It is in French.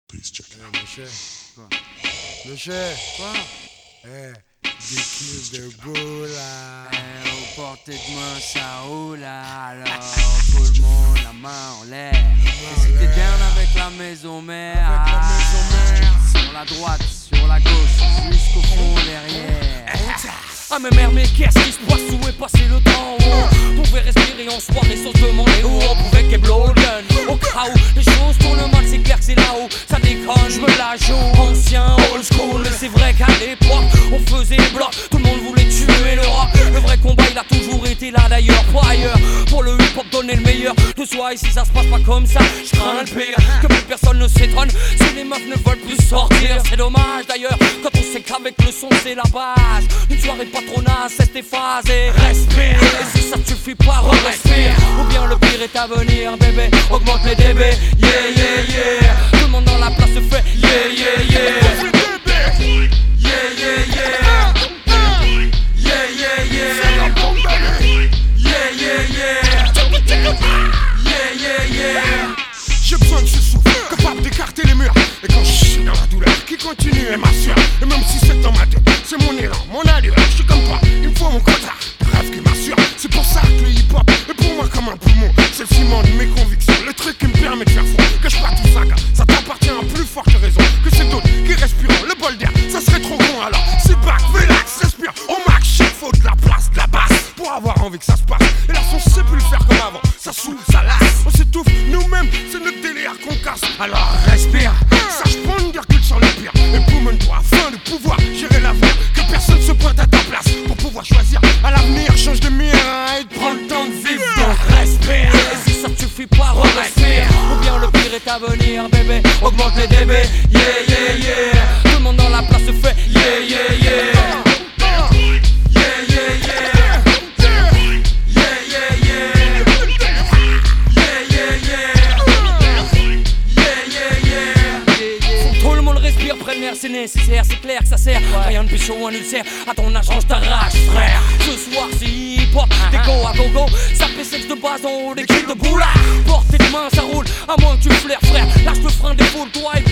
Please check it out. Monsieur, quoi? Monsieur, quoi? Des kills de boule là. Aux portées de main ça roule alors tout le monde la main en l'air. Et si t'es down avec la maison mère, Avec la maison mère. sur la droite, sur la gauche, jusqu'au fond derrière. Ah mais merde, mais qu'est-ce qui se passe? Où est passé le temps? On pouvait respirer en soirée sans se demander où on pouvait qu'est blow gun. Au cas où les choses tournent mal, c'est clair que c'est là-haut. Ça déconne, je me la joue. Ancien, old school, mais c'est vrai qu'à l'époque on faisait bloc, tout le monde voulait tuer le rock. Le vrai combat il a toujours été là d'ailleurs, pas ailleurs. Pour le hip-hop donner le meilleur de soi. Et si ça se passe pas comme ça, je crains le pire. Que plus personne ne s'étonne si les meufs ne veulent plus sortir. C'est dommage d'ailleurs quand on sait qu'avec le son c'est la base. Une soirée pas trop naze, c'est tes phases et respire. Et si ça te suffit pas, respire. Ou bien le pire est à venir, bébé. Augmente les dB, yeah yeah yeah. Tout le monde dans la place se fait yeah yeah yeah. Yeah yeah yeah. Yeah yeah yeah. Yeah yeah yeah. Yeah yeah yeah. J'ai besoin de ce souffle, capable d'écarter les murs. Et quand je suis dans la douleur, qui continue et m'assure. Et même si c'est dans ma tête, c'est mon élan, mon allure. Je suis comme toi, il me faut mon contrat. Rêve qui m'assure, c'est pour ça que le hip-hop est pour moi comme un poumon. C'est le ciment de mes convictions, le truc qui me permet de faire fond. Cache pas tout ça, gars, ça t'appartient à plus forte raison que c'est d'autres qui respirent le bol d'air. Ça serait trop con alors, c'est back, relax, respire. Au max, il faut de la place, de la basse pour avoir envie que ça se passe. Et là, on sait plus le faire comme avant, ça saoule, ça lasse. On s'étouffe nous-mêmes, c'est notre délire qu'on casse. Alors respire, sache prendre une virgule sur le pire. Et poumonne-toi afin de pouvoir gérer l'avenir. Que personne se pointe à ta place pour pouvoir choisir. À l'avenir, change de mire et de prendre le temps de vivre. Donc respire, et si ça te suffit pas, respire. Ou bien le pire est à venir, bébé. Augmente les dB, yeah yeah yeah. Tout le monde dans la place se fait yeah yeah yeah. C'est nécessaire, c'est clair que ça sert. Rien de plus chaud, un ulcère. À ton âge, range ta rage, frère. Ce soir, c'est hip-hop, des go à go-go. Ça fait sexe de base en haut, des kills de boula. Portée de main, ça roule, à moins que tu flaires, frère. Lâche le frein des foules, toi et